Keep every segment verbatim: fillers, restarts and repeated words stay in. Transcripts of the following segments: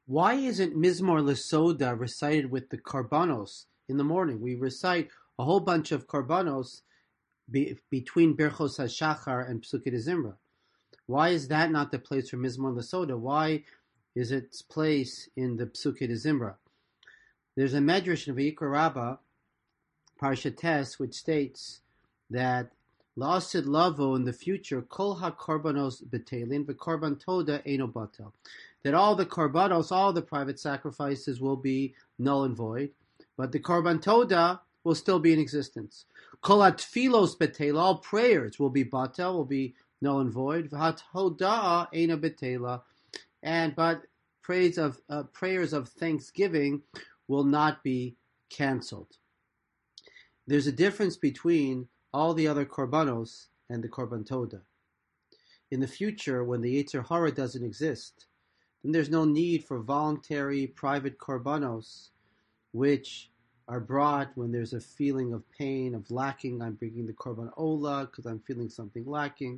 Why isn't Mizmor Lesoda recited with the Karbanos in the morning? We recite a whole bunch of Karbanos be, between Birchos HaShachar and Psukei Zimra. Why is that not the place for Mizmor Lesoda? Why is its place in the Psukei Zimra? There's a medrash in Vayikra Rabbah, Parshat Tes, which states that La'asid Lavo in the future, Kol HaKarbanos B'Telin V'Karban Toda Eino Batel. That all the Karbanos, all the private sacrifices will be null and void, but the Karban Toda will still be in existence. Kol HaTfilos B'Tela, all prayers will be Batel, will be null and void. V'HaToda Eino B'Tela, and but praise of uh, prayers of thanksgiving will not be cancelled. There's a difference between all the other korbanos and the korban toda. In the future, when the Yetzer Hara doesn't exist, then there's no need for voluntary private korbanos, which are brought when there's a feeling of pain, of lacking. I'm bringing the korban ola because I'm feeling something lacking.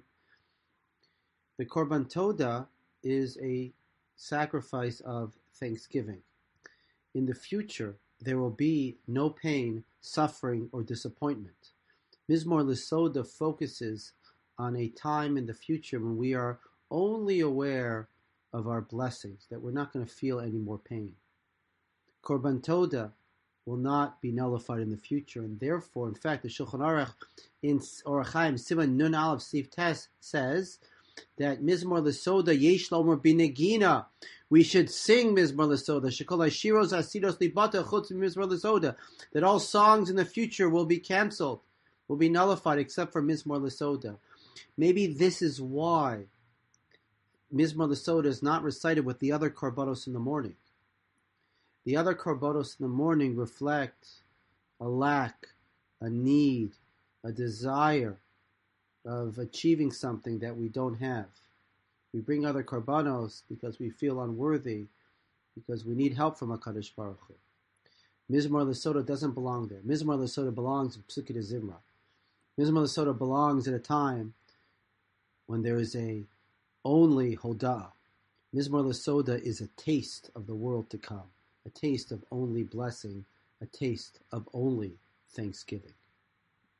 The korban toda is a sacrifice of thanksgiving. In the future, there will be no pain, suffering, or disappointment. Mizmor Lesoda focuses on a time in the future when we are only aware of our blessings, that we're not going to feel any more pain. Korban Toda will not be nullified in the future, and therefore, in fact, the Shulchan Aruch in Orach Chaim Siman Nun Aleph Sif Tes says that Mizmor Lesoda Yesh Lomer Binegina. We should sing Mizmor Lesoda. Shekol Hashiros Asidos Libata Chutz Mizmor Lesoda. That all songs in the future will be cancelled, will be nullified except for Mizmor Lesoda. Maybe this is why Mizmor Lesoda is not recited with the other Karbanos in the morning. The other Karbanos in the morning reflect a lack, a need, a desire of achieving something that we don't have. We bring other Karbanos because we feel unworthy, because we need help from HaKadosh Baruch Hu. Mizmor Lesoda doesn't belong there. Mizmor Lesoda belongs in Psukei Zimra. Mizmor Lesoda belongs at a time when there is a only Hodah. Mizmor Lesoda is a taste of the world to come, a taste of only blessing, a taste of only thanksgiving.